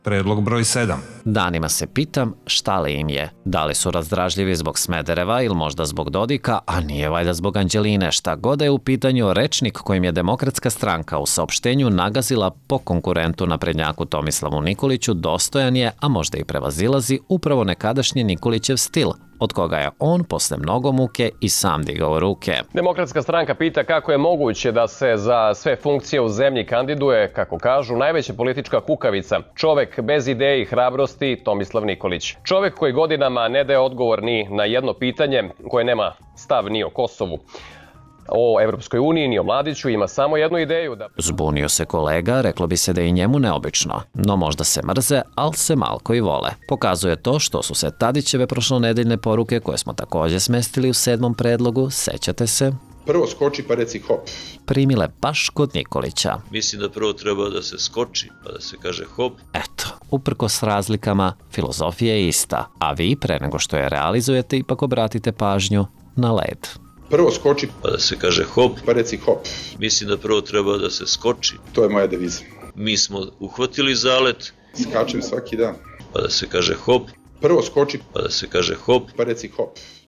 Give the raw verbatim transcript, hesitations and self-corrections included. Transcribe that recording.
Predlog broj sedam. Danima se pitam šta li im je. Da li su razdražljivi zbog Smedereva ili možda zbog Dodika, a nije valjda zbog Anđeline. Šta god da je u pitanju, rečnik kojim je Demokratska stranka u saopštenju nagazila po konkurentu naprednjaku Tomislavu Nikoliću dostojan je, a možda i prevazilazi, upravo nekadašnji Nikolićev stil, od koga je on posle mnogo muke i sam digao ruke. Demokratska stranka pita kako je moguće da se za sve funkcije u zemlji kandiduje, kako kažu, najveća politička kukavica, čovek bez ideje i hrabrosti Tomislav Nikolić. Čovek koji godinama ne daje odgovor ni na jedno pitanje, koje nema stav ni o Kosovu, o Evropskoj uniji, ni o Mladiću, ima samo jednu ideju da... Zbunio se kolega, reklo bi se da je i njemu neobično. No možda se mrze, ali se malko i vole. Pokazuje to što su se Tadićeve prošlonedeljne poruke, koje smo takođe smestili u sedmom predlogu, sećate se? Prvo skoči pa reci hop. Primile baš kod Nikolića. Mislim da prvo treba da se skoči pa da se kaže hop. Eto, uprkos razlikama, filozofija je ista, a vi pre nego što je realizujete ipak obratite pažnju na led. Prvo skoči pa da se kaže hop. Pa reci hop. Mislim da prvo treba da se skoči. To je moja deviza. Mi smo uhvatili zalet. Skačem svaki dan. Pa da se kaže hop. Prvo skoči pa da se kaže hop. Pa reci hop.